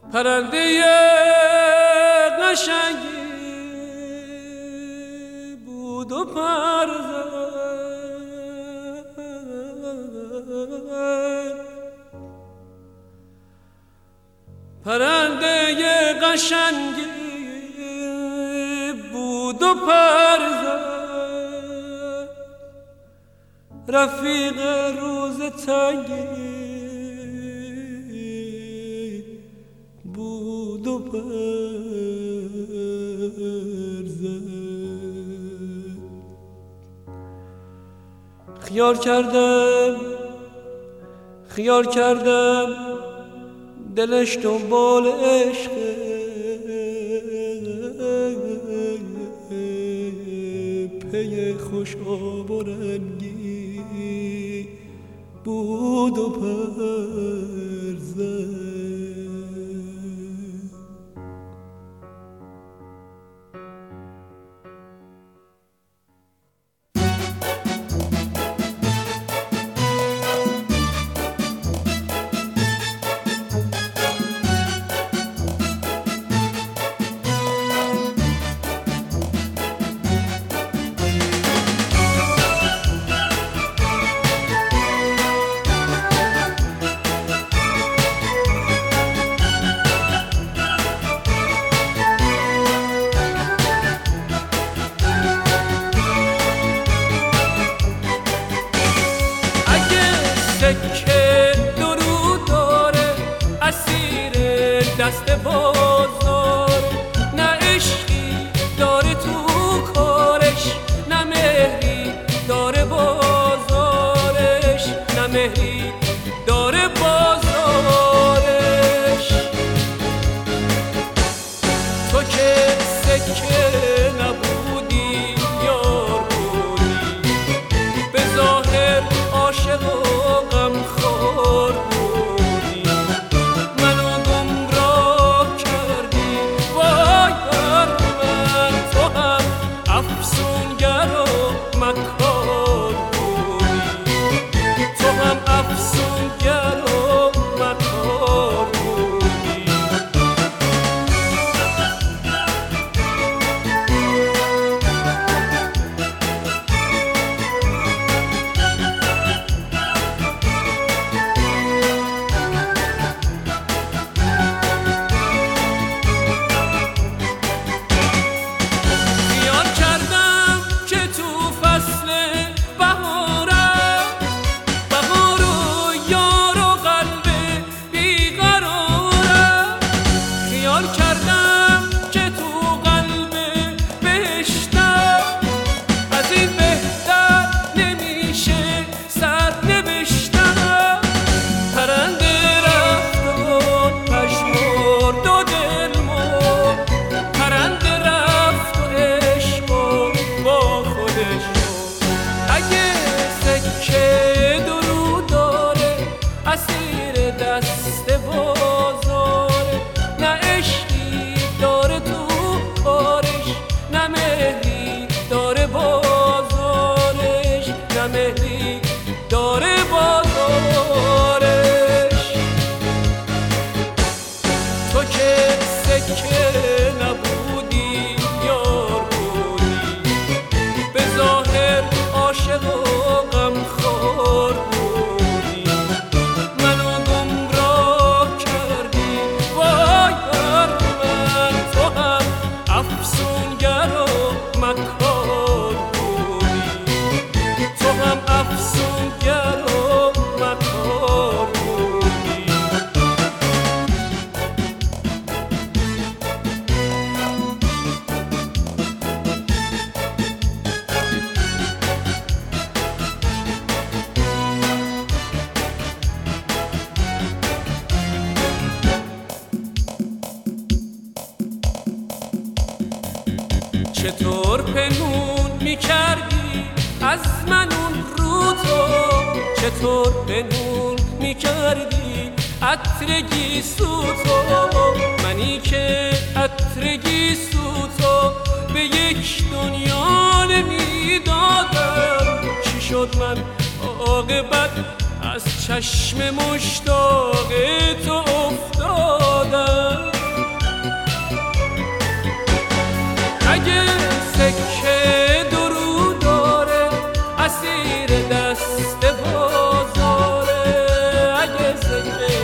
پرنده قشنگی بود و پر زد، پرنده قشنگی بود و پر زد، رفیق روز تنگی بود و پر زد. خیال کردم دلش دنبال عشق، پی خوش آب و رنگی بود و پر زد. سکه درود داره، اسیر دست بازار، نه عشقی داره تو کارش، نه مهری داره بازارش، نه مهری داره بازارش. تو که سکه نبودی یار بودی، به ظاهر عاشق و غمخوار بودی، منو گمراه کردی وای بر من. تو هم افسونگر و مکار بودی، تو هم افسونگر و مکار بودی. دست بازاره، نه عشقی داره تو کارش، نه مهری داره بازارش، نه مهری داره بازارش. تو که سکه نبودی یار بودی، به ظاهر عاشق و غمخوار بودی، افسونگر و مکار بودی، تو هم افسونگر و مکار بودی. چطور پنهون میکردی از من اون رو تو، چطور پنهون میکردی عطر گیسو تو، منی که عطر گیسو تو به یک دنیا نمیدادم. چی شد من عاقبت از چشم مشتاق تو افتاد دادم. اگه سکه درو داره اسیر دست بازاره، اگه سکه